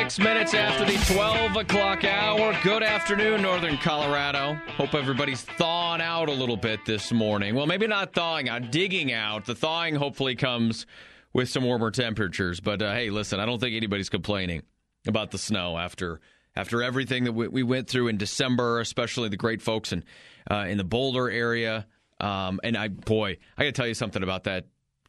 6 minutes after the 12 o'clock hour. Good afternoon, Northern Colorado. Hope everybody's thawing out a little bit this morning. Well, maybe not thawing out, digging out. The thawing hopefully comes with some warmer temperatures. But, hey, listen, I don't think anybody's complaining about the snow after everything that we went through in December, especially the great folks in the Boulder area. And I got to tell you something about that.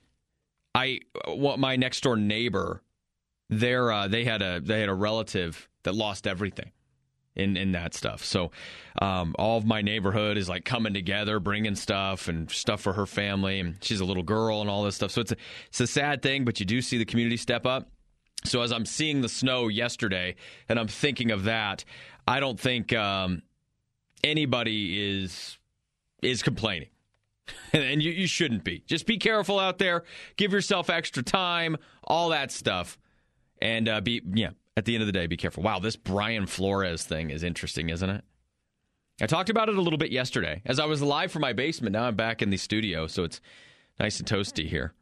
My next door neighbor, they had a relative that lost everything in that stuff. So all of my neighborhood is like coming together, bringing stuff and stuff for her family, and she's a little girl and all this stuff. So it's a sad thing, but you do see the community step up. So as I'm seeing the snow yesterday and I'm thinking of that, I don't think anybody is complaining. And you shouldn't be. Just be careful out there. Give yourself extra time, all that stuff. And at the end of the day, be careful. Wow, this Brian Flores thing is interesting, isn't it? I talked about it a little bit yesterday. As I was live from my basement, now I'm back in the studio, so it's nice and toasty here.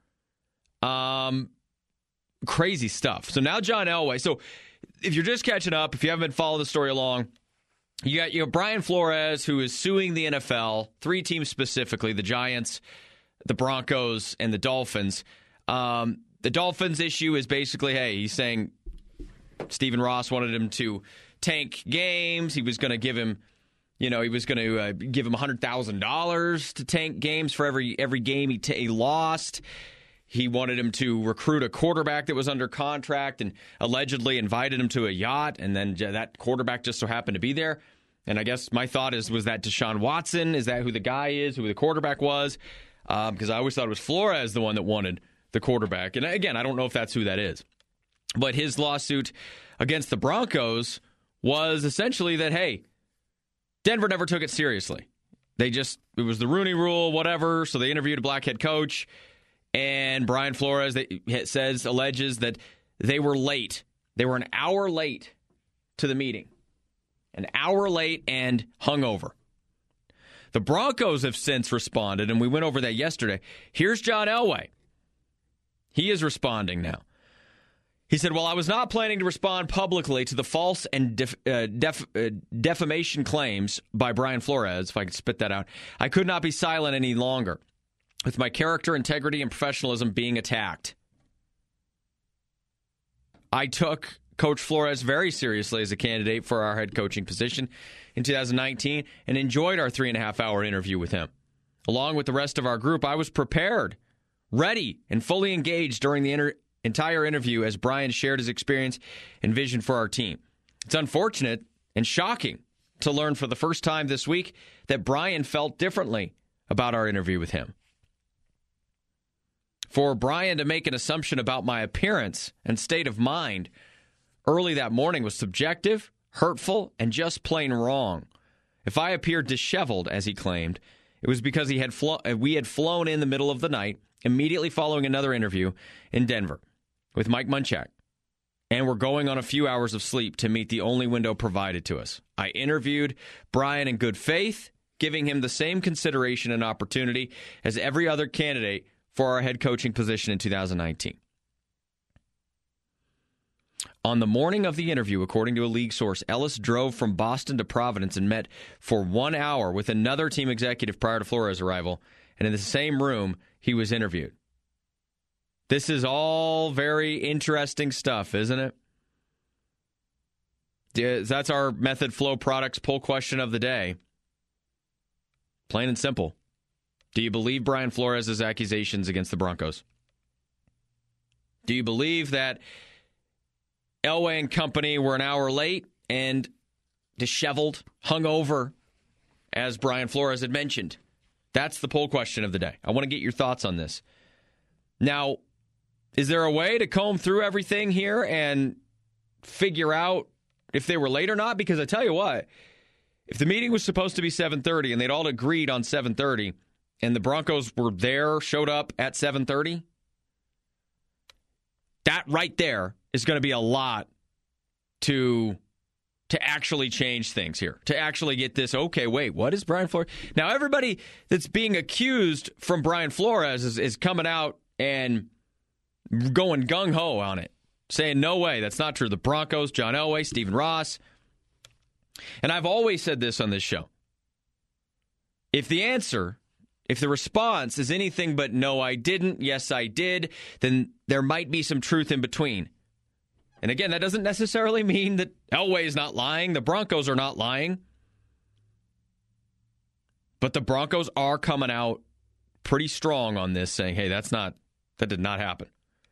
Crazy stuff. So now John Elway. So if you're just catching up, if you haven't been following the story along, you got Brian Flores, who is suing the NFL, 3 teams specifically, the Giants, the Broncos, and the Dolphins. The Dolphins issue is basically, hey, he's saying Stephen Ross wanted him to tank games. He was going to give him, give him $100,000 to tank games for every game he lost. He wanted him to recruit a quarterback that was under contract and allegedly invited him to a yacht, and then that quarterback just so happened to be there. And I guess my thought was that Deshaun Watson? Is that who the guy is, who the quarterback was? Because I always thought it was Flores, the one that wanted the quarterback. And again, I don't know if that's who that is. But his lawsuit against the Broncos was essentially that, hey, Denver never took it seriously. It was the Rooney Rule, whatever, so they interviewed a black head coach. And Brian Flores alleges that they were late. They were an hour late to the meeting. An hour late and hungover. The Broncos have since responded, and we went over that yesterday. Here's John Elway. He is responding now. He said, well, I was not planning to respond publicly to the false and defamation claims by Brian Flores, if I could spit that out. I could not be silent any longer, with my character, integrity, and professionalism being attacked. I took Coach Flores very seriously as a candidate for our head coaching position in 2019 and enjoyed our 3.5-hour interview with him. Along with the rest of our group, I was prepared, ready, and fully engaged during the entire interview as Brian shared his experience and vision for our team. It's unfortunate and shocking to learn for the first time this week that Brian felt differently about our interview with him. For Brian to make an assumption about my appearance and state of mind early that morning was subjective, hurtful, and just plain wrong. If I appeared disheveled, as he claimed, it was because we had flown in the middle of the night, immediately following another interview in Denver with Mike Munchak, and we're going on a few hours of sleep to meet the only window provided to us. I interviewed Brian in good faith, giving him the same consideration and opportunity as every other candidate for our head coaching position in 2019. On the morning of the interview, according to a league source, Ellis drove from Boston to Providence and met for 1 hour with another team executive prior to Flores' arrival, and in the same room, he was interviewed. This is all very interesting stuff, isn't it? That's our Method Flow Products poll question of the day. Plain and simple. Do you believe Brian Flores' accusations against the Broncos? Do you believe that Elway and company were an hour late and disheveled, hungover, as Brian Flores had mentioned? That's the poll question of the day. I want to get your thoughts on this. Now, is there a way to comb through everything here and figure out if they were late or not? Because I tell you what, if the meeting was supposed to be 7:30 and they'd all agreed on 7:30 and the Broncos were there, showed up at 7:30, that right there is going to be a lot to actually change things here, to actually get this, okay, wait, what is Brian Flores? Now, everybody that's being accused from Brian Flores is coming out and going gung-ho on it. saying, no way, that's not true. The Broncos, John Elway, Stephen Ross. And I've always said this on this show. If the response is anything but no, I didn't, yes, I did, then there might be some truth in between. And again, that doesn't necessarily mean that Elway is not lying. The Broncos are not lying. But the Broncos are coming out pretty strong on this, saying, hey, that did not happen.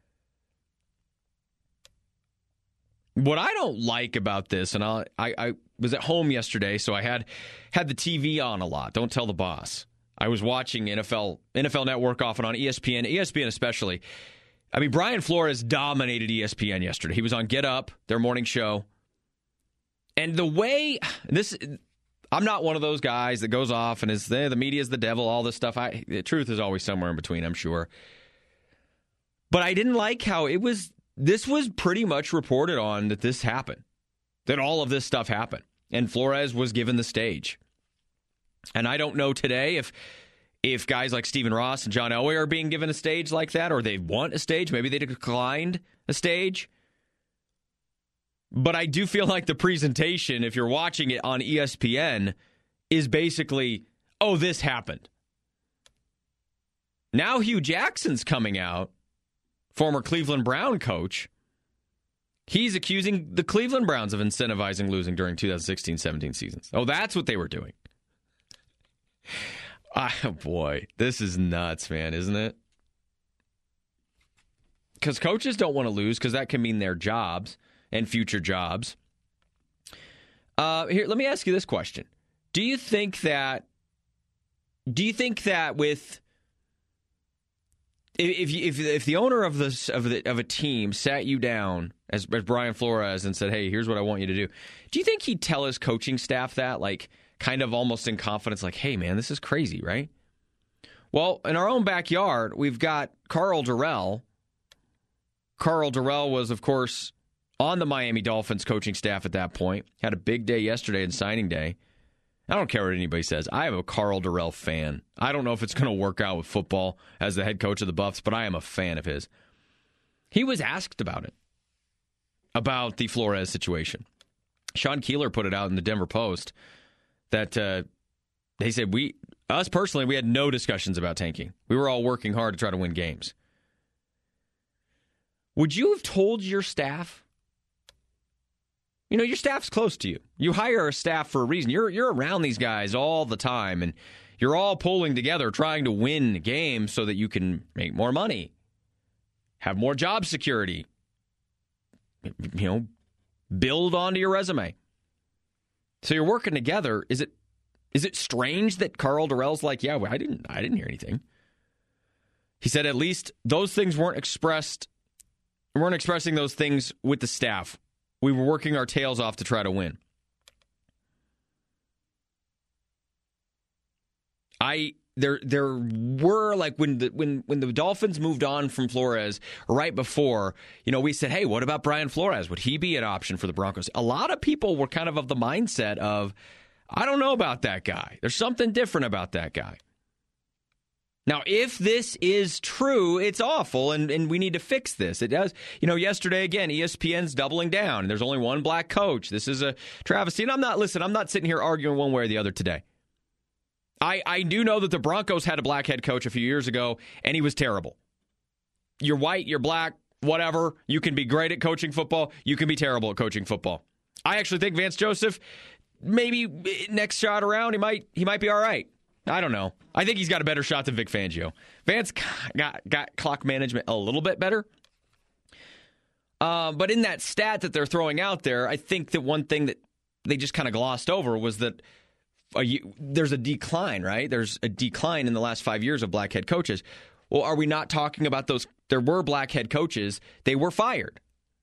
What I don't like about this, and I was at home yesterday, so I had the TV on a lot. Don't tell the boss. I was watching NFL Network off and on ESPN especially. I mean, Brian Flores dominated ESPN yesterday. He was on Get Up, their morning show. And the way I'm not one of those guys that goes off and is the media's the devil, all this stuff. The truth is always somewhere in between, I'm sure. But I didn't like how this was pretty much reported on that this happened, that all of this stuff happened. And Flores was given the stage. And I don't know today if guys like Stephen Ross and John Elway are being given a stage like that, or they want a stage. Maybe they declined a stage. But I do feel like the presentation, if you're watching it on ESPN, is basically, oh, this happened. Now Hugh Jackson's coming out, former Cleveland Brown coach. He's accusing the Cleveland Browns of incentivizing losing during 2016-17 seasons. Oh, that's what they were doing. Oh, boy, this is nuts, man, isn't it? Because coaches don't want to lose because that can mean their jobs and future jobs. Here, let me ask you this question. Do you think that with if the owner of a team sat you down as Brian Flores and said, "Hey, here's what I want you to do," do you think he'd tell his coaching staff that, like, kind of almost in confidence, like, "Hey, man, this is crazy, right?" Well, in our own backyard, we've got Carl Durrell. Carl Durrell was, of course, on the Miami Dolphins coaching staff at that point. Had a big day yesterday in signing day. I don't care what anybody says. I am a Carl Durrell fan. I don't know if it's going to work out with football as the head coach of the Buffs, but I am a fan of his. He was asked about it, about the Flores situation. Sean Keeler put it out in the Denver Post that they said, us personally, we had no discussions about tanking. We were all working hard to try to win games. Would you have told your staff? You know, your staff's close to you. You hire a staff for a reason. You're around these guys all the time, and you're all pulling together, trying to win games so that you can make more money, have more job security, you know, build onto your resume. So you're working together. Is it strange that Carl Durrell's like, yeah, well, I didn't hear anything. He said at least those things weren't expressing those things with the staff. We were working our tails off to try to win. There were, like, when the Dolphins moved on from Flores right before, you know, we said, hey, what about Brian Flores? Would he be an option for the Broncos? A lot of people were kind of the mindset of, I don't know about that guy. There's something different about that guy. Now, if this is true, it's awful, and we need to fix this. It does. You know, yesterday, again, ESPN's doubling down, and there's only one black coach. This is a travesty. And I'm not sitting here arguing one way or the other today. I do know that the Broncos had a black head coach a few years ago, and he was terrible. You're white, you're black, whatever. You can be great at coaching football. You can be terrible at coaching football. I actually think Vance Joseph, maybe next shot around, he might be all right. I don't know. I think he's got a better shot than Vic Fangio. Vance got clock management a little bit better. But in that stat that they're throwing out there, I think that one thing that they just kind of glossed over was that there's a decline, right? There's a decline in the last 5 years of black head coaches. Well, are we not talking about those? There were black head coaches. They were fired.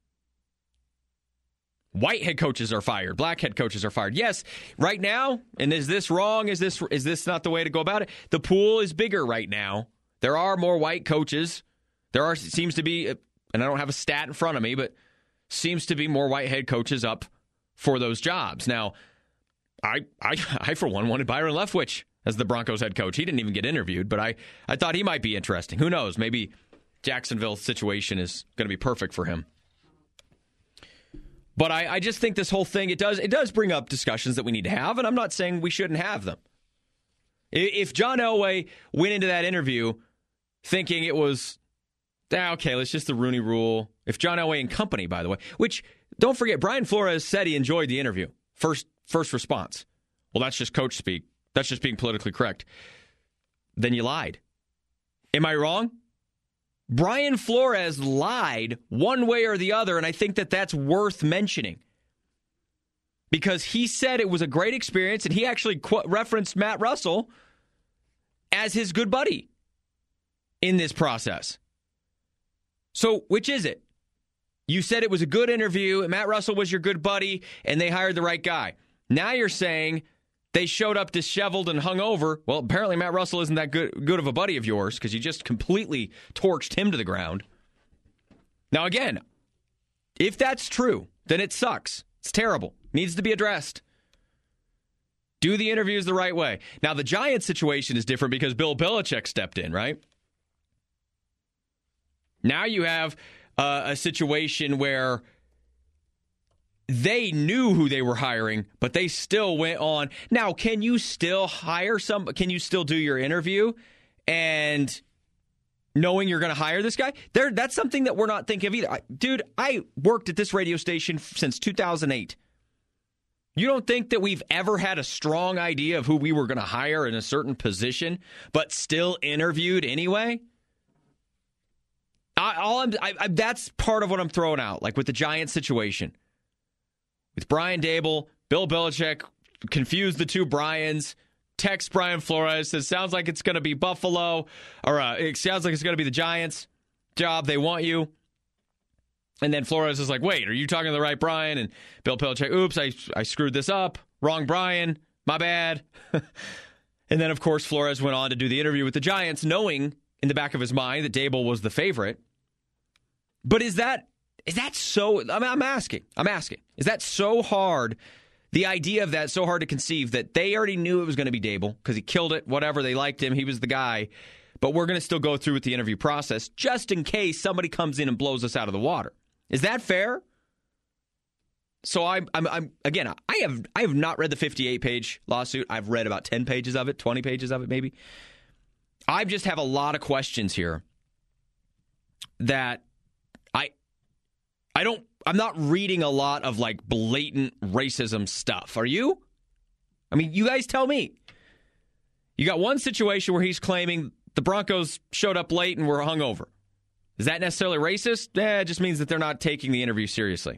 White head coaches are fired. Black head coaches are fired. Yes, right now, and is this wrong? Is this not the way to go about it? The pool is bigger right now. There are more white coaches. Seems to be, and I don't have a stat in front of me, but seems to be more white head coaches up for those jobs. Now, I for one wanted Byron Leftwich as the Broncos head coach. He didn't even get interviewed, but I thought he might be interesting. Who knows? Maybe Jacksonville's situation is going to be perfect for him. But I just think this whole thing, it does bring up discussions that we need to have, and I'm not saying we shouldn't have them. If John Elway went into that interview thinking it was, okay, it's just the Rooney Rule. If John Elway and company, by the way, which, don't forget, Brian Flores said he enjoyed the interview. First response. Well, that's just coach speak. That's just being politically correct. Then you lied. Am I wrong? Brian Flores lied one way or the other, and I think that that's worth mentioning. Because he said it was a great experience, and he actually referenced Matt Russell as his good buddy in this process. So, which is it? You said it was a good interview, and Matt Russell was your good buddy, and they hired the right guy. Now you're saying they showed up disheveled and hungover. Well, apparently Matt Russell isn't that good of a buddy of yours because you just completely torched him to the ground. Now, again, if that's true, then it sucks. It's terrible. Needs to be addressed. Do the interviews the right way. Now, the Giants situation is different because Bill Belichick stepped in, right? Now you have a situation where they knew who they were hiring, but they still went on. Now, can you still hire can you still do your interview and knowing you're going to hire this guy? That's something that we're not thinking of either. Dude, I worked at this radio station since 2008. You don't think that we've ever had a strong idea of who we were going to hire in a certain position, but still interviewed anyway? That's part of what I'm throwing out, like with the Giants situation. With Brian Daboll, Bill Belichick confused the two Brians, text Brian Flores, says, sounds like it's going to be Buffalo, or it sounds like it's going to be the Giants job. They want you. And then Flores is like, wait, are you talking to the right Brian? And Bill Belichick, oops, I screwed this up. Wrong Brian. My bad. And then, of course, Flores went on to do the interview with the Giants, knowing in the back of his mind that Daboll was the favorite. But is that so? I'm asking. Is that so hard? The idea of that so hard to conceive that they already knew it was going to be Daboll because he killed it. Whatever, they liked him. He was the guy. But we're going to still go through with the interview process just in case somebody comes in and blows us out of the water. Is that fair? So I'm again. I have not read the 58-page lawsuit. I've read about 10 pages of it, 20 pages of it, maybe. I just have a lot of questions here that I'm not reading a lot of like blatant racism stuff. Are you? I mean, you guys tell me. You got one situation where he's claiming the Broncos showed up late and were hungover. Is that necessarily racist? It just means that they're not taking the interview seriously.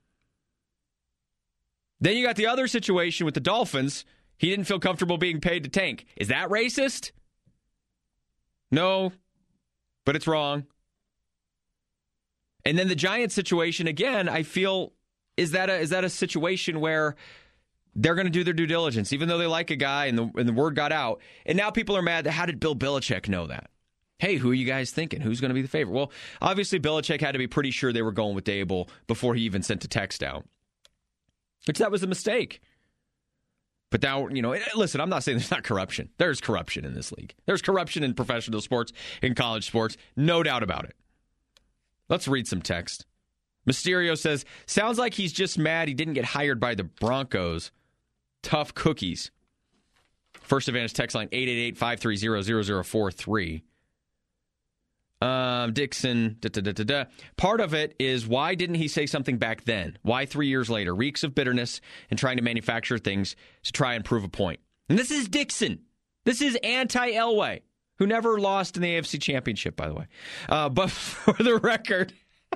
Then you got the other situation with the Dolphins. He didn't feel comfortable being paid to tank. Is that racist? No, but it's wrong. And then the Giants situation, again, I feel, is that a situation where they're going to do their due diligence, even though they like a guy and the word got out. And now people are mad. How did Bill Belichick know that? Hey, who are you guys thinking? Who's going to be the favorite? Well, obviously Belichick had to be pretty sure they were going with Daboll before he even sent a text out, which that was a mistake. But now, listen, I'm not saying there's not corruption. There's corruption in this league. There's corruption in professional sports, in college sports. No doubt about it. Let's read some text. Mysterio says, sounds like he's just mad he didn't get hired by the Broncos. Tough cookies. First Advantage text line 888-530-0043. Dixon, part of it is, why didn't he say something back then? Why 3 years later? Reeks of bitterness and trying to manufacture things to try and prove a point. And this is Dixon. This is anti-Elway, who never lost in the AFC Championship, by the way. But for the record,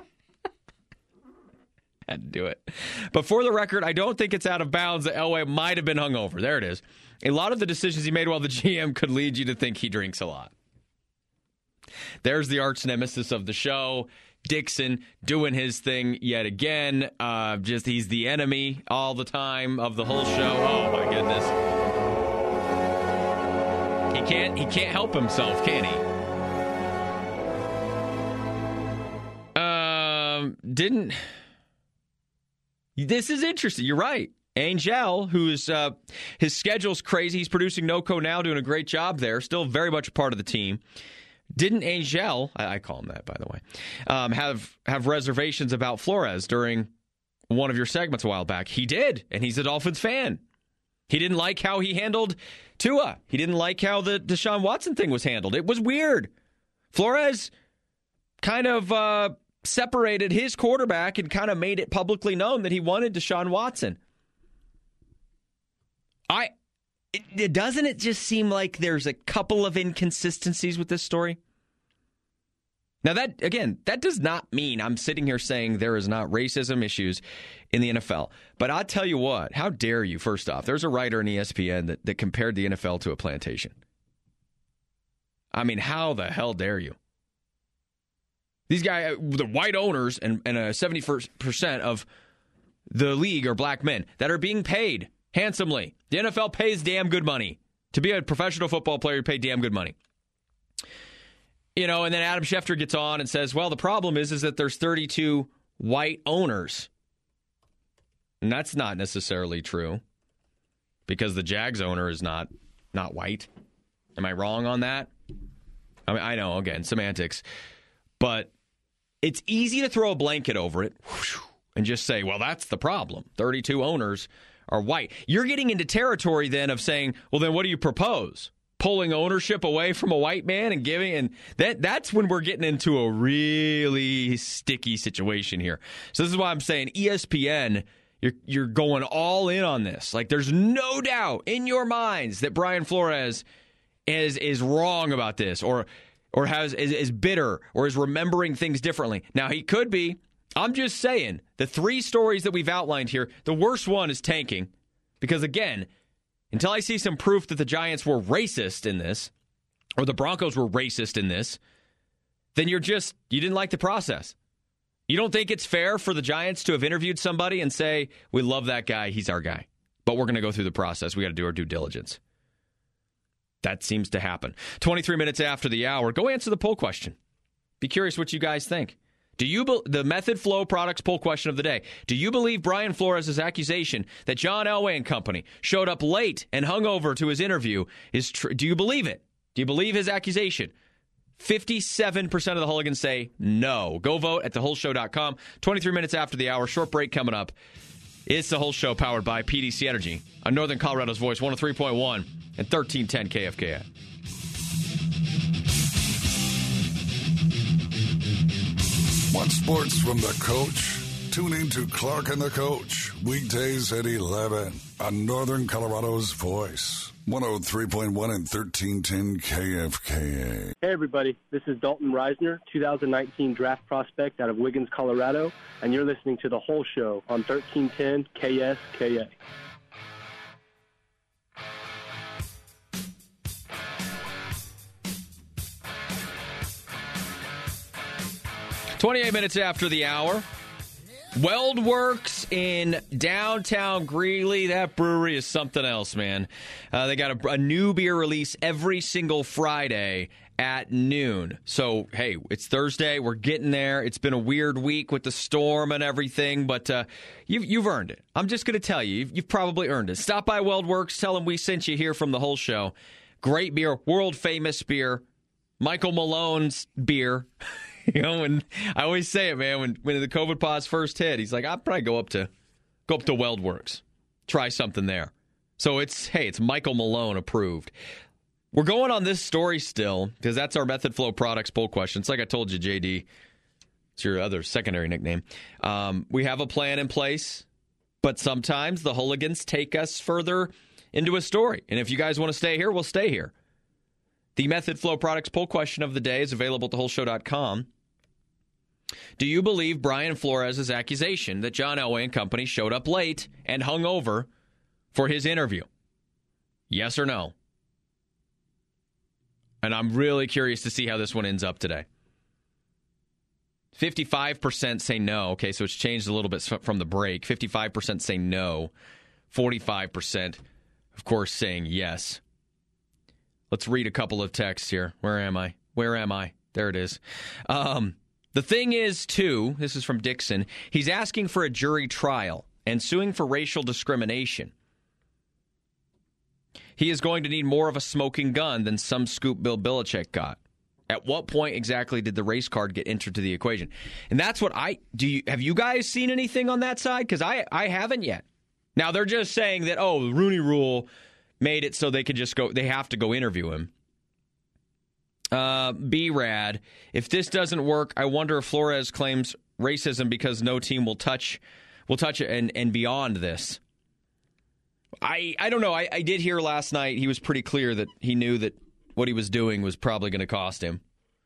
had to do it. But for the record, I don't think it's out of bounds that Elway might have been hungover. There it is. A lot of the decisions he made while the GM could lead you to think he drinks a lot. There's the arch nemesis of the show, Dixon, doing his thing yet again. He's the enemy all the time of the whole show. Oh my goodness. He can't help himself, can he? This is interesting. You're right. Angel, who's his schedule's crazy. He's producing NoCo now, doing a great job there. Still very much a part of the team. Didn't Angel, I call him that, by the way, have reservations about Flores during one of your segments a while back. He did, and he's a Dolphins fan. He didn't like how he handled Tua. He didn't like how the Deshaun Watson thing was handled. It was weird. Flores kind of separated his quarterback and kind of made it publicly known that he wanted Deshaun Watson. Doesn't it just seem like there's a couple of inconsistencies with this story? Now, that does not mean I'm sitting here saying there is not racism issues in the NFL. But I'll tell you what, how dare you, first off. There's a writer in ESPN that compared the NFL to a plantation. I mean, how the hell dare you? These guys, the white owners and 70% of the league are black men that are being paid handsomely. The NFL pays damn good money. To be a professional football player, you pay damn good money. You know, and then Adam Schefter gets on and says, well, the problem is that there's 32 white owners. And that's not necessarily true because the Jags owner is not white. Am I wrong on that? I mean, I know, again, semantics. But it's easy to throw a blanket over it and just say, well, that's the problem. 32 owners are white. You're getting into territory then of saying, well, then what do you propose? Pulling ownership away from a white man and giving, and that's when we're getting into a really sticky situation here. So this is why I'm saying ESPN, you're going all in on this. Like, there's no doubt in your minds that Brian Flores is wrong about this, or is bitter, or is remembering things differently. Now, he could be. I'm just saying, the three stories that we've outlined here, the worst one is tanking. Because, again, until I see some proof that the Giants were racist in this, or the Broncos were racist in this, then you didn't like the process. You don't think it's fair for the Giants to have interviewed somebody and say, we love that guy, he's our guy, but we're going to go through the process. We got to do our due diligence. That seems to happen. 23 minutes after the hour, go answer the poll question. Be curious what you guys think. The Method Flow Products poll question of the day. Do you believe Brian Flores' accusation that John Elway and company showed up late and hungover to his interview is true? Do you believe it? Do you believe his accusation? 57% of the Hooligans say no. Go vote at thewholeshow.com. 23 minutes after the hour. Short break coming up. It's The Whole Show powered by PDC Energy on Northern Colorado's Voice, 103.1 and 1310 KFKA. Want sports from the coach? Tune in to Clark and the Coach, weekdays at 11 on Northern Colorado's Voice, 103.1 and 1310 KFKA. Hey, everybody. This is Dalton Reisner, 2019 draft prospect out of Wiggins, Colorado, and you're listening to The Whole Show on 1310 KSKA. "28 minutes after the hour. WeldWorks in downtown Greeley. That brewery is something else, man. They got a new beer release every single Friday at noon. So, hey, it's Thursday. We're getting there. It's been a weird week with the storm and everything, but you've earned it. I'm just going to tell you, you've probably earned it. Stop by WeldWorks. Tell them we sent you here from The Whole Show. Great beer, world-famous beer. Michael Malone's beer. You know, and I always say it, man, when the COVID pause first hit, he's like, I'll probably go up to WeldWorks, try something there. So it's Michael Malone approved. We're going on this story still, because that's our Method Flow Products poll question. It's like I told you, JD. It's your other secondary nickname. We have a plan in place, but sometimes the hooligans take us further into a story. And if you guys want to stay here, we'll stay here. The Method Flow Products poll question of the day is available at thewholeshow.com. Do you believe Brian Flores' accusation that John Elway and company showed up late and hung over for his interview? Yes or no? And I'm really curious to see how this one ends up today. 55% say no. Okay, so it's changed a little bit from the break. 55% say no. 45%, of course, saying yes. Let's read a couple of texts here. Where am I? There it is. The thing is, too, this is from Dixon, he's asking for a jury trial and suing for racial discrimination. He is going to need more of a smoking gun than some scoop Bill Belichick got. At what point exactly did the race card get entered to the equation? And that's what have you guys seen anything on that side? Because I haven't yet. Now, they're just saying that, the Rooney Rule made it so they could just go, they have to go interview him. B-Rad, if this doesn't work, I wonder if Flores claims racism because no team will touch it and beyond this. I don't know. I did hear last night he was pretty clear that he knew that what he was doing was probably going to cost him.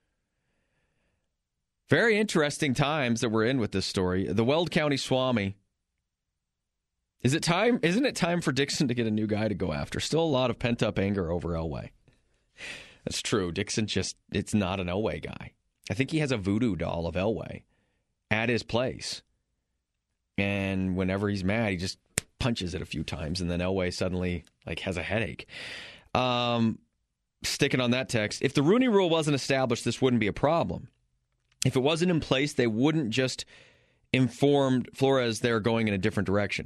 Very interesting times that we're in with this story. The Weld County Swami. Isn't it time for Dixon to get a new guy to go after? Still a lot of pent-up anger over Elway. That's true. Dixon it's not an Elway guy. I think he has a voodoo doll of Elway at his place. And whenever he's mad, he just punches it a few times, and then Elway suddenly has a headache. Sticking on that text, if the Rooney Rule wasn't established, this wouldn't be a problem. If it wasn't in place, they wouldn't just inform Flores they're going in a different direction.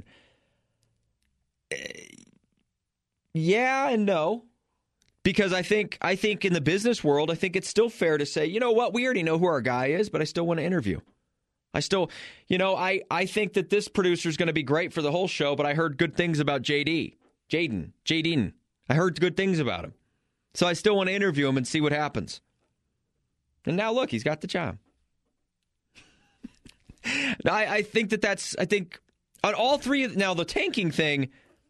Yeah and no. Because I think in the business world, I think it's still fair to say, you know what, we already know who our guy is, but I still want to interview. I still, I think that this producer is going to be great for the whole show, but I heard good things about Jaden. I heard good things about him. So I still want to interview him and see what happens. And now look, he's got the job. I think on all three, now the tanking thing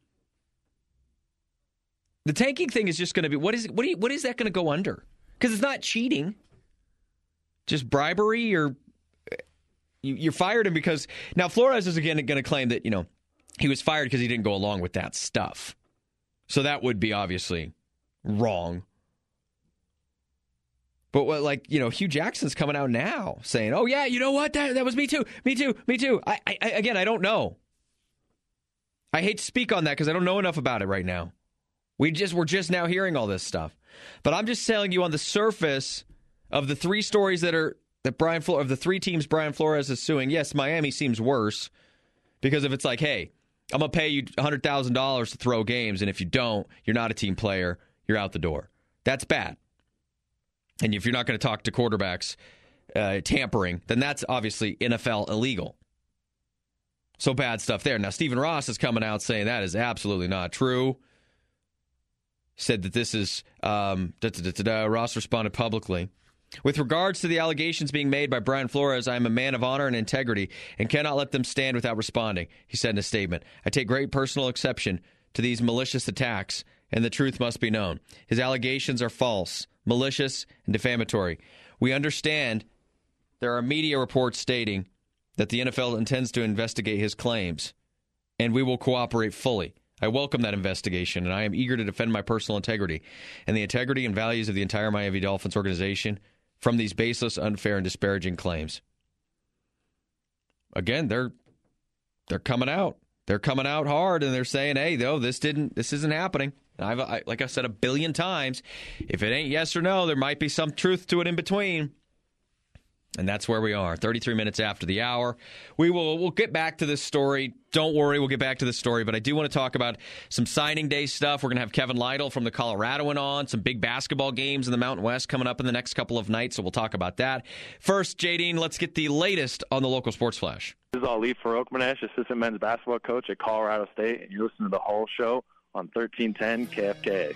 is just going to be, what is that going to go under? Because it's not cheating. Just bribery, or you fired him because, now Flores is again going to claim that, he was fired because he didn't go along with that stuff. So that would be obviously wrong. But Hugh Jackson's coming out now saying, "Oh yeah, you know what? That was me too. I don't know. I hate to speak on that because I don't know enough about it right now. We're just now hearing all this stuff. But I'm just telling you on the surface of the three stories of the three teams Brian Flores is suing. Yes, Miami seems worse because if it's like, hey, I'm gonna pay you $100,000 to throw games, and if you don't, you're not a team player. You're out the door. That's bad. And if you're not going to talk to quarterbacks tampering, then that's obviously NFL illegal. So bad stuff there. Now, Stephen Ross is coming out saying that is absolutely not true. Said that this is, Ross responded publicly. With regards to the allegations being made by Brian Flores, I am a man of honor and integrity and cannot let them stand without responding, he said in a statement. I take great personal exception to these malicious attacks, and the truth must be known. His allegations are false, malicious, and defamatory. We understand there are media reports stating that the NFL intends to investigate his claims, and we will cooperate fully. I welcome that investigation, and I am eager to defend my personal integrity and the integrity and values of the entire Miami Dolphins organization from these baseless, unfair, and disparaging claims. Again, they're coming out. They're coming out hard, and they're saying, hey, though, this isn't happening. Like I said a billion times, if it ain't yes or no, there might be some truth to it in between. And that's where we are, 33 minutes after the hour. We'll get back to this story. Don't worry, we'll get back to this story. But I do want to talk about some signing day stuff. We're going to have Kevin Lytle from the Coloradoan on. Some big basketball games in the Mountain West coming up in the next couple of nights, so we'll talk about that. First, Jadine, let's get the latest on the local sports flash. This is Ali Farokhmanesh, assistant men's basketball coach at Colorado State, and you're listening to The Whole Show on 1310 KFKA.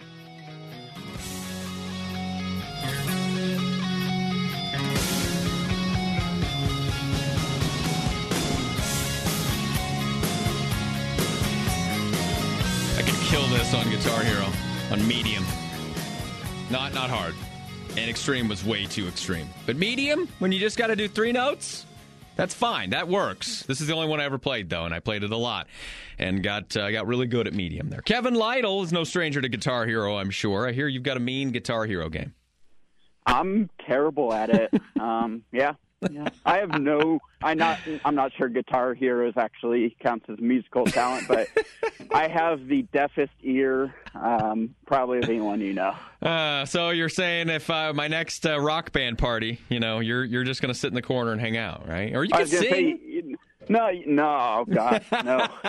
Kill this on Guitar Hero on medium. Not hard. And extreme was way too extreme. But medium, when you just got to do 3 notes, that's fine. That works. This is the only one I ever played, though, and I played it a lot and got really good at medium there. Kevin Lytle is no stranger to Guitar Hero, I'm sure. I hear you've got a mean Guitar Hero game. I'm terrible at it. Yeah. I have I'm not sure Guitar Heroes actually counts as musical talent, but I have the deafest ear probably of anyone you know. So you're saying if my next rock band party, you're just going to sit in the corner and hang out, right? Or you can sing. No, oh God, no.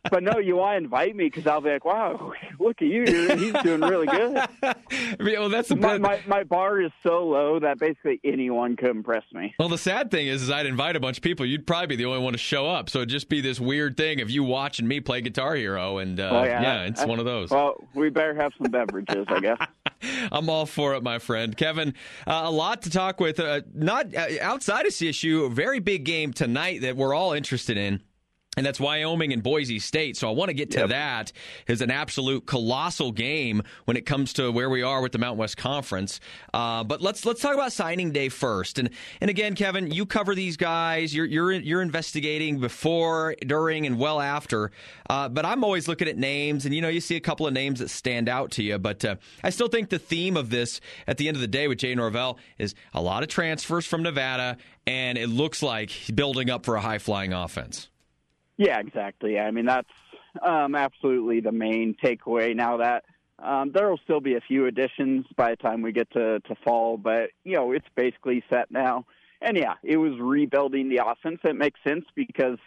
But no, you want to invite me because I'll be like, wow, look at you. He's doing really good. Well, that's my bar is so low that basically anyone could impress me. Well, the sad thing is I'd invite a bunch of people. You'd probably be the only one to show up. So it'd just be this weird thing of you watching me play Guitar Hero. And it's one of those. Well, we better have some beverages, I guess. I'm all for it, my friend. Kevin, a lot to talk with. Not outside of CSU, a very big game tonight that we're all interested in. And that's Wyoming and Boise State. So I want to get to that as an absolute colossal game when it comes to where we are with the Mountain West Conference. But let's talk about signing day first. And again, Kevin, you cover these guys. You're investigating before, during, and well after. But I'm always looking at names, and you see a couple of names that stand out to you. But I still think the theme of this at the end of the day with Jay Norvell is a lot of transfers from Nevada, and it looks like building up for a high-flying offense. Yeah, exactly. I mean, that's absolutely the main takeaway. Now that there will still be a few additions by the time we get to fall, but, it's basically set now. And, yeah, it was rebuilding the offense. It makes sense because,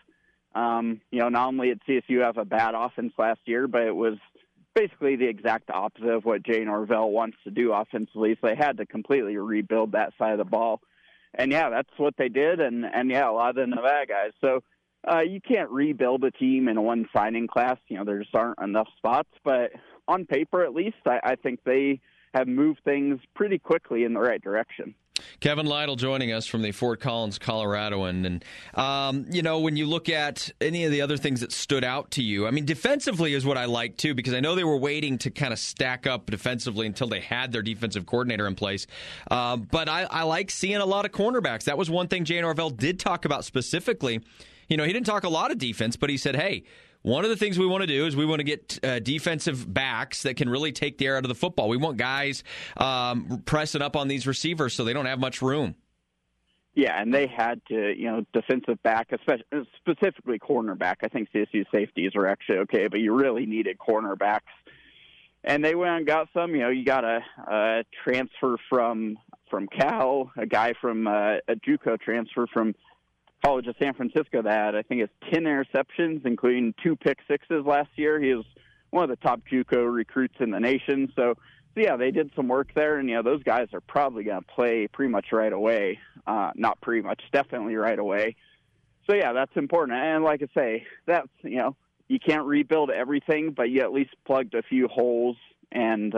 not only did CSU have a bad offense last year, but it was basically the exact opposite of what Jay Norvell wants to do offensively. So they had to completely rebuild that side of the ball. And, yeah, that's what they did. And yeah, a lot of the Nevada guys. So, you can't rebuild a team in one signing class. There just aren't enough spots. But on paper, at least, I think they have moved things pretty quickly in the right direction. Kevin Lytle joining us from the Fort Collins, Coloradoan. And, when you look at any of the other things that stood out to you, I mean, defensively is what I like, too, because I know they were waiting to kind of stack up defensively until they had their defensive coordinator in place. But I like seeing a lot of cornerbacks. That was one thing Jay Norvell did talk about specifically. He didn't talk a lot of defense, but he said, hey, one of the things we want to do is we want to get defensive backs that can really take the air out of the football. We want guys pressing up on these receivers so they don't have much room. Yeah, and they had to, defensive back, especially, specifically cornerback. I think CSU safeties are actually okay, but you really needed cornerbacks. And they went and got some. You got a transfer from Cal, a guy from a JUCO transfer from College of San Francisco that had, I think it's 10 interceptions, including 2 pick-sixes last year. He was one of the top JUCO recruits in the nation. So yeah, they did some work there, and, those guys are probably going to play pretty much right away. Not pretty much, definitely right away. So, yeah, that's important. And like I say, that's, you can't rebuild everything, but you at least plugged a few holes and,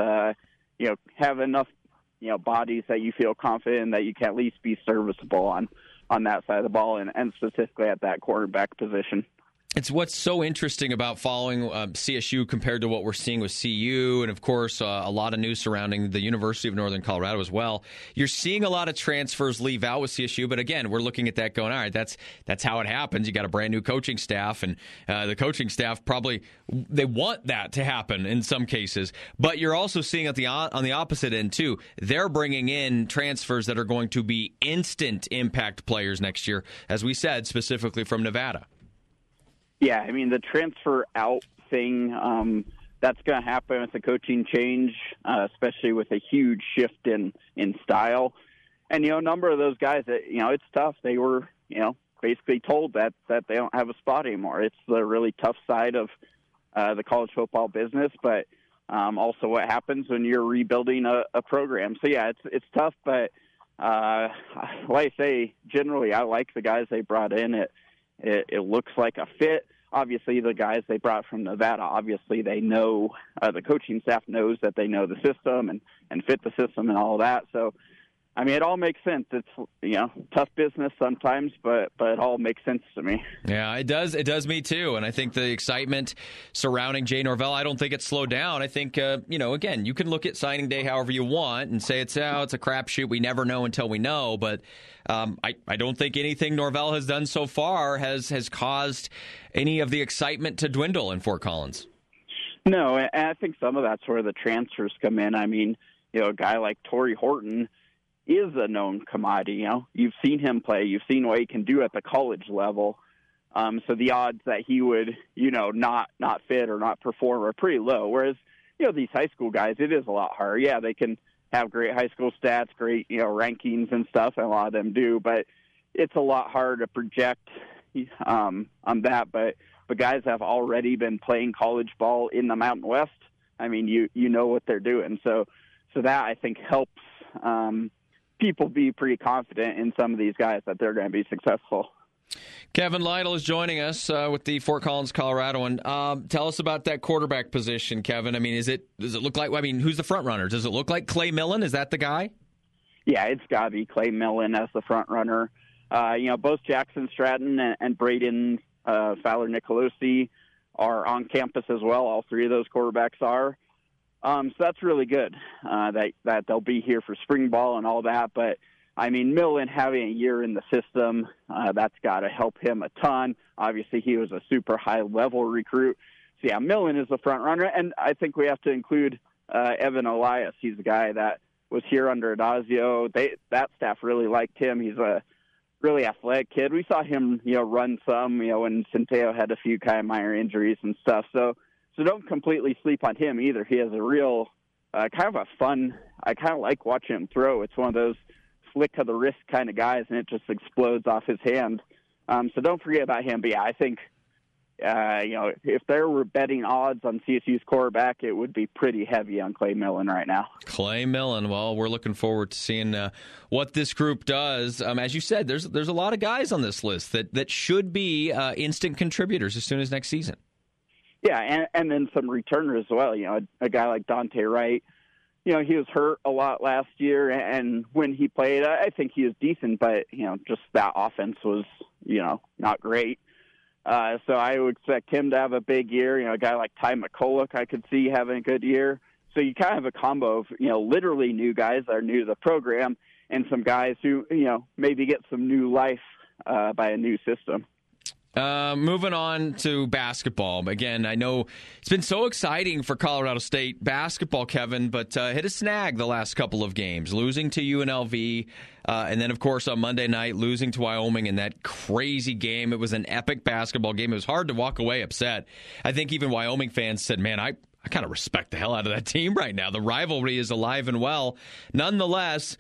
have enough, bodies that you feel confident that you can at least be serviceable on that side of the ball and specifically at that quarterback position. It's what's so interesting about following CSU compared to what we're seeing with CU, and of course a lot of news surrounding the University of Northern Colorado as well. You're seeing a lot of transfers leave out with CSU, but again, we're looking at that going, all right, that's how it happens. You got a brand new coaching staff, and the coaching staff probably they want that to happen in some cases. But you're also seeing on the opposite end too. They're bringing in transfers that are going to be instant impact players next year, as we said, specifically from Nevada. Yeah, I mean, the transfer out thing, that's going to happen with the coaching change, especially with a huge shift in style. And, a number of those guys, it's tough. They were, basically told that they don't have a spot anymore. It's the really tough side of the college football business, but also what happens when you're rebuilding a program. So, yeah, it's tough, but like I say, generally I like the guys they brought in. It looks like a fit. Obviously, the guys they brought from Nevada, obviously they know, the coaching staff knows that they know the system and fit the system and all that. So, I mean, it all makes sense. It's, tough business sometimes, but it all makes sense to me. Yeah, it does. It does me too. And I think the excitement surrounding Jay Norvell, I don't think it's slowed down. I think, again, you can look at signing day however you want and say it's a crapshoot. We never know until we know. But I don't think anything Norvell has done so far has caused any of the excitement to dwindle in Fort Collins. No, and I think some of that's where the transfers come in. I mean, a guy like Torrey Horton is a known commodity. You've seen him play. You've seen what he can do at the college level. So the odds that he would, not fit or not perform are pretty low. Whereas, these high school guys, it is a lot harder. Yeah, they can have great high school stats, great, rankings and stuff, and a lot of them do. But it's a lot harder to project on that. But but guys have already been playing college ball in the Mountain West. I mean, you know what they're doing. So that, I think, helps people be pretty confident in some of these guys that they're going to be successful. Kevin Lytle is joining us with the Fort Collins, Colorado. And tell us about that quarterback position, Kevin. I mean, does it look like, who's the front runner? Does it look like Clay Millen? Is that the guy? Yeah, it's got to be Clay Millen as the front runner. Both Jackson Stratton and Braden Fowler Nicolosi are on campus as well. All three of those quarterbacks are. So that's really good that they'll be here for spring ball and all that. But, I mean, Millen having a year in the system, that's got to help him a ton. Obviously, he was a super high-level recruit. So, yeah, Millen is the front runner. And I think we have to include Evan Elias. He's the guy that was here under Adazio. That staff really liked him. He's a really athletic kid. We saw him, run some, when Centeo had a few kind of minor injuries and stuff. So don't completely sleep on him either. He has a real kind of a fun, I kind of like watching him throw. It's one of those flick of the wrist kind of guys, and it just explodes off his hand. So don't forget about him. But yeah, I think, if there were betting odds on CSU's quarterback, it would be pretty heavy on Clay Millen right now. Clay Millen. Well, we're looking forward to seeing what this group does. As you said, there's a lot of guys on this list that should be instant contributors as soon as next season. Yeah, and then some returners as well. A guy like Dante Wright. He was hurt a lot last year, and when he played, I think he was decent, but, just that offense was, not great. So I would expect him to have a big year. A guy like Ty McCulloch I could see having a good year. So you kind of have a combo of, literally new guys that are new to the program and some guys who, maybe get some new life by a new system. Moving on to basketball. Again, I know it's been so exciting for Colorado State basketball, Kevin, but hit a snag the last couple of games, losing to UNLV, and then, of course, on Monday night, losing to Wyoming in that crazy game. It was an epic basketball game. It was hard to walk away upset. I think even Wyoming fans said, man, I kind of respect the hell out of that team right now. The rivalry is alive and well. Nonetheless,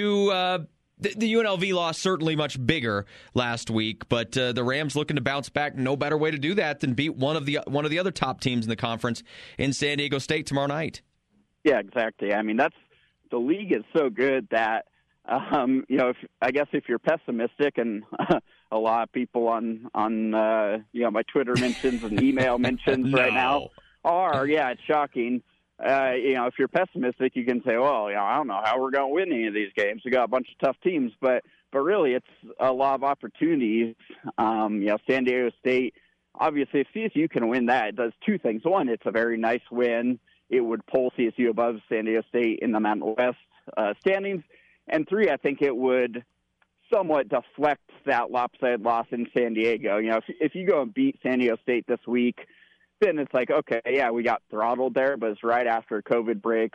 the UNLV loss certainly much bigger last week, but the Rams looking to bounce back. No better way to do that than beat one of the other top teams in the conference in San Diego State tomorrow night. Yeah, exactly. I mean, the league is so good that if you're pessimistic, and a lot of people on my Twitter mentions and email mentions right now it's shocking. If you're pessimistic, you can say, well, I don't know how we're going to win any of these games. We got a bunch of tough teams, but really it's a lot of opportunities. San Diego State, obviously, if CSU can win that, it does two things. One, it's a very nice win. It would pull CSU above San Diego State in the Mountain West standings. And three, I think it would somewhat deflect that lopsided loss in San Diego. If you go and beat San Diego State this week, then it's like, okay, yeah, we got throttled there, but it's right after a COVID break.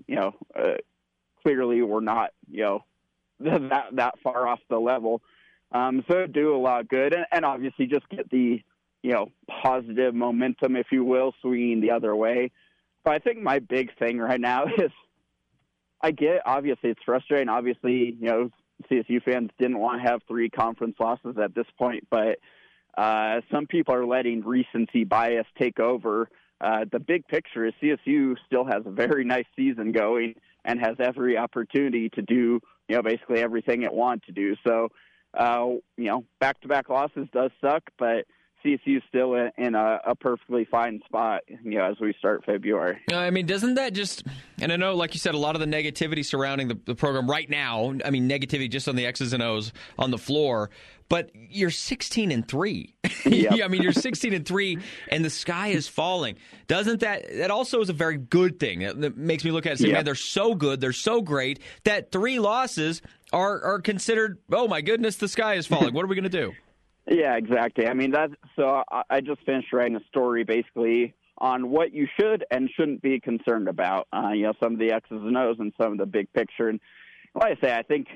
Clearly we're not, that far off the level. So it'd do a lot of good, and obviously just get the, positive momentum, if you will, swinging the other way. But I think my big thing right now is, obviously it's frustrating. Obviously, CSU fans didn't want to have 3 conference losses at this point, but some people are letting recency bias take over. The big picture is CSU still has a very nice season going and has every opportunity to do, basically everything it wants to do. So, back-to-back losses does suck, but CSU is still in a perfectly fine spot, as we start February. I mean, doesn't that just, and I know, like you said, a lot of the negativity surrounding the program right now, negativity just on the X's and O's on the floor, but you're 16-3. Yep. I mean, you're 16-3, and the sky is falling. Doesn't that also is a very good thing. That makes me look at it and say, man, they're so good, they're so great, that 3 losses are considered, oh my goodness, the sky is falling. What are we going to do? Yeah, exactly. I mean, so I just finished writing a story basically on what you should and shouldn't be concerned about, some of the X's and O's and some of the big picture. And like I say, I think,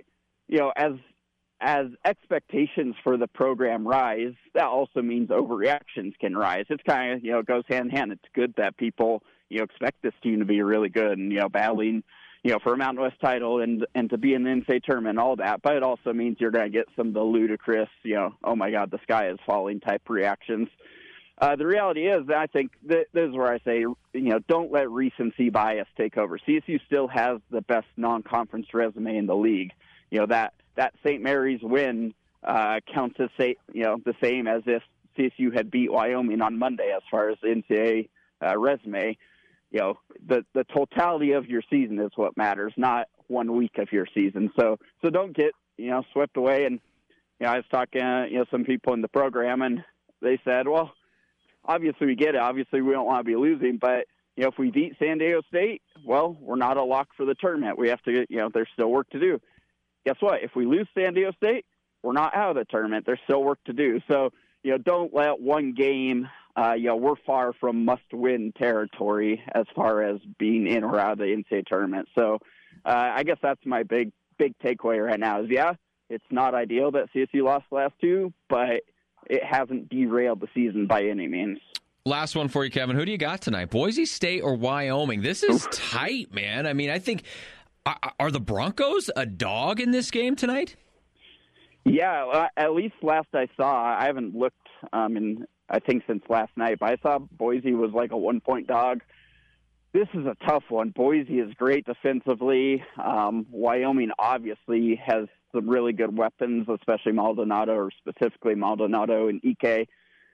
as expectations for the program rise, that also means overreactions can rise. It's kind of, it goes hand in hand. It's good that people, expect this team to be really good and, battling, for a Mountain West title and to be in the NCAA tournament and all that. But it also means you're going to get some of the ludicrous, oh my God, the sky is falling type reactions. The reality is, I think this is where I say, don't let recency bias take over. CSU still has the best non-conference resume in the league. That St. Mary's win counts as the same as if CSU had beat Wyoming on Monday as far as NCAA resume. The totality of your season is what matters, not 1 week of your season. So don't get swept away. And I was talking some people in the program, and they said, well, obviously we get it. Obviously we don't want to be losing, but if we beat San Diego State, well, we're not a lock for the tournament. We have to there's still work to do. Guess what? If we lose San Diego State, we're not out of the tournament. There's still work to do. So don't let one game. We're far from must-win territory as far as being in or out of the NCAA tournament. So I guess that's my big takeaway right now is, it's not ideal that CSU lost the last two, but it hasn't derailed the season by any means. Last one for you, Kevin. Who do you got tonight? Boise State or Wyoming? This is tight, man. I mean, I think, are the Broncos a dog in this game tonight? Yeah, at least last I saw. I haven't looked I think since last night, but I saw Boise was like a 1-point dog. This is a tough one. Boise is great defensively. Wyoming obviously has some really good weapons, especially Maldonado, or specifically Maldonado and Ike.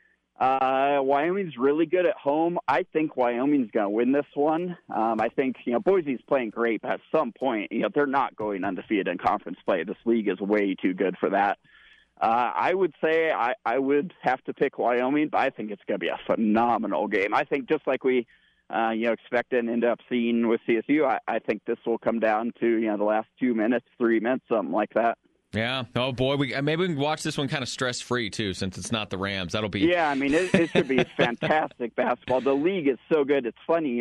Wyoming's really good at home. I think Wyoming's going to win this one. I think, Boise's playing great, but at some point, they're not going undefeated in conference play. This league is way too good for that. I would say I would have to pick Wyoming, but I think it's going to be a phenomenal game. I think just like we expected and end up seeing with CSU, I think this will come down to, the last 2 minutes, 3 minutes, something like that. Yeah. Oh, boy. Maybe we can watch this one kind of stress-free, too, since it's not the Rams. That'll be... Yeah, I mean, it should be fantastic basketball. The league is so good. It's funny,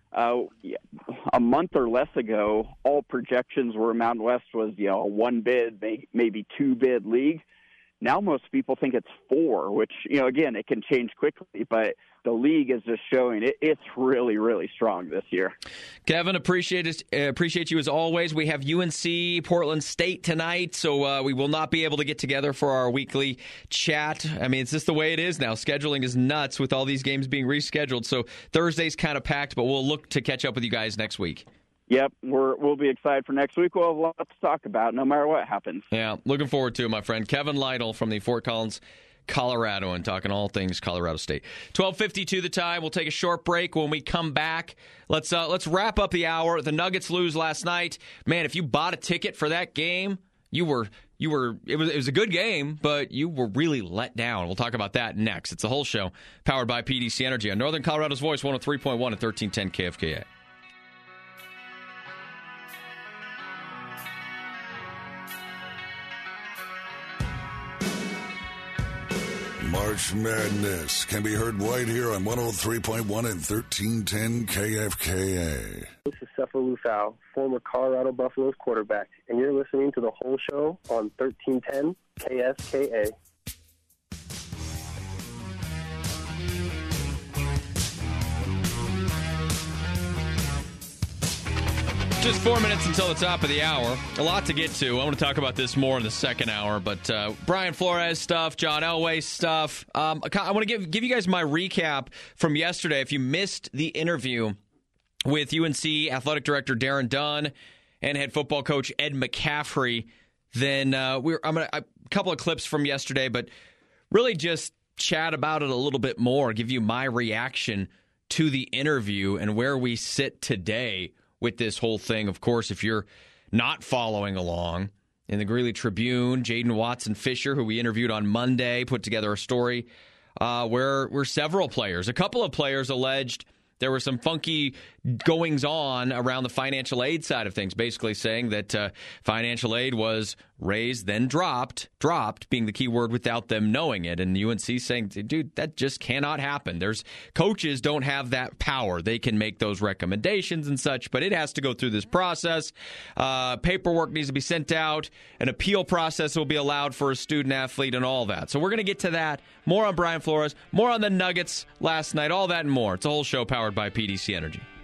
a month or less ago, all projections were Mountain West was, a 1-bid, maybe 2-bid league. Now most people think it's 4, which, again, it can change quickly, but the league is just showing it's really, really strong this year. Kevin, appreciate you as always. We have UNC Portland State tonight, so we will not be able to get together for our weekly chat. I mean, it's just the way it is now. Scheduling is nuts with all these games being rescheduled, so Thursday's kind of packed, but we'll look to catch up with you guys next week. Yep, we'll be excited for next week. We'll have a lot to talk about no matter what happens. Yeah, looking forward to it, my friend. Kevin Lytle from the Fort Collins, Colorado, and talking all things Colorado State. 12:52 the time. We'll take a short break. When we come back, let's wrap up the hour. The Nuggets lose last night. Man, if you bought a ticket for that game, it was a good game, but you were really let down. We'll talk about that next. It's the whole show powered by PDC Energy on Northern Colorado's Voice, 103.1 and 1310 KFKA. March Madness can be heard right here on 103.1 and 1310 KFKA. This is Cephalou Lufau, former Colorado Buffaloes quarterback, and you're listening to The Whole Show on 1310 KFKA. Just 4 minutes until the top of the hour. A lot to get to. I want to talk about this more in the second hour, but Brian Flores stuff, John Elway stuff. I want to give you guys my recap from yesterday. If you missed the interview with UNC Athletic Director Darren Dunn and head football coach Ed McCaffrey, then I'm going to a couple of clips from yesterday, but really just chat about it a little bit more, give you my reaction to the interview and where we sit today with this whole thing. Of course, if you're not following along, in the Greeley Tribune, Jaden Watson-Fisher, who we interviewed on Monday, put together a story where several players, a couple of players alleged there were some funky goings-on around the financial aid side of things, basically saying that financial aid was raised, then dropped being the key word without them knowing it. And UNC saying, dude, that just cannot happen. Coaches don't have that power. They can make those recommendations and such, but it has to go through this process. Paperwork needs to be sent out. An appeal process will be allowed for a student athlete and all that. So we're going to get to that. More on Brian Flores, more on the Nuggets last night, all that and more. It's a whole show powered by PDC Energy.